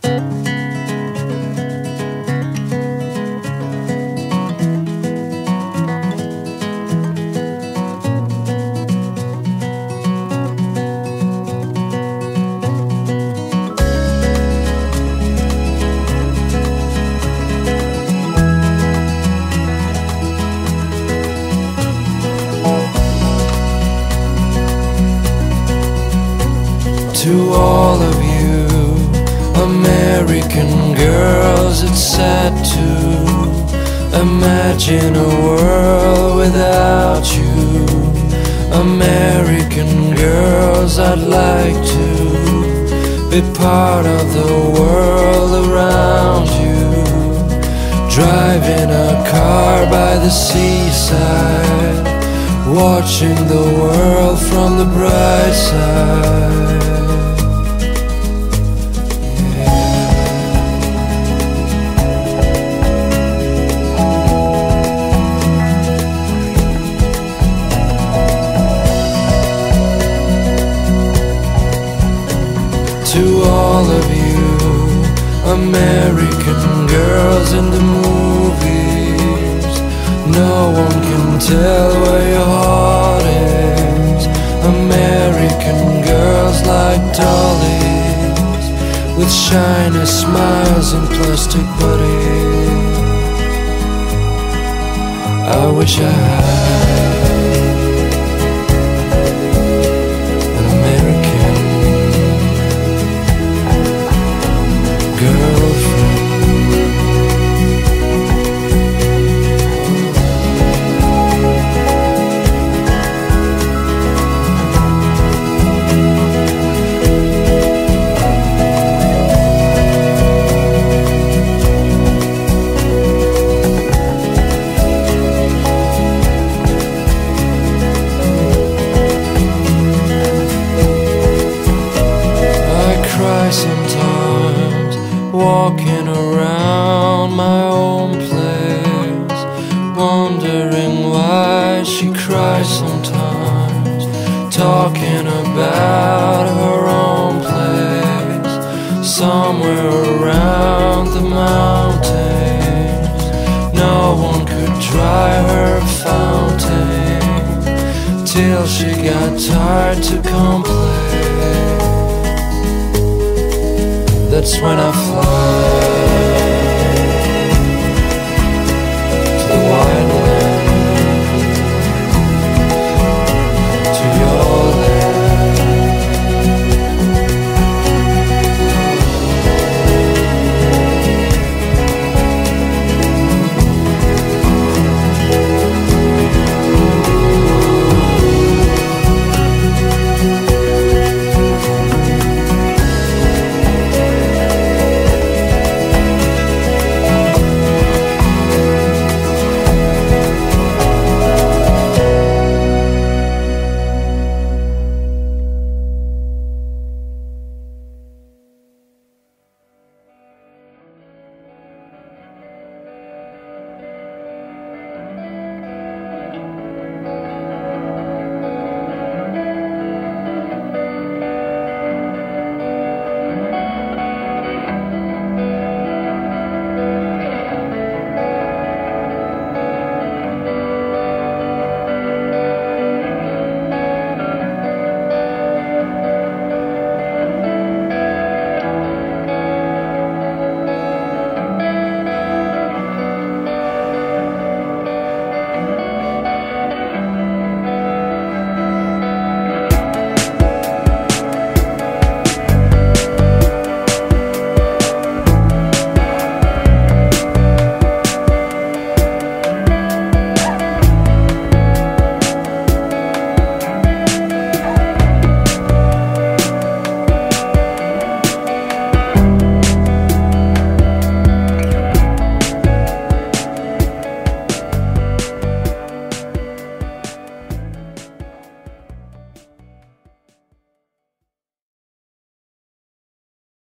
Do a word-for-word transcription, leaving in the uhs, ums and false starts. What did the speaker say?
To all of you American girls, it's sad to imagine a world without you. American girls, I'd like to be part of the world around you. Driving a car by the seaside, watching the world from the bright side. To all of you American girls in the movies, no one can tell where your heart is. American girls like dollies, with shiny smiles and plastic bodies. I wish I had sometimes walking around my own place, wondering why she cries sometimes, talking about her own place, somewhere around the mountains. No one could dry her fountain till she got tired to complain. That's when I fly.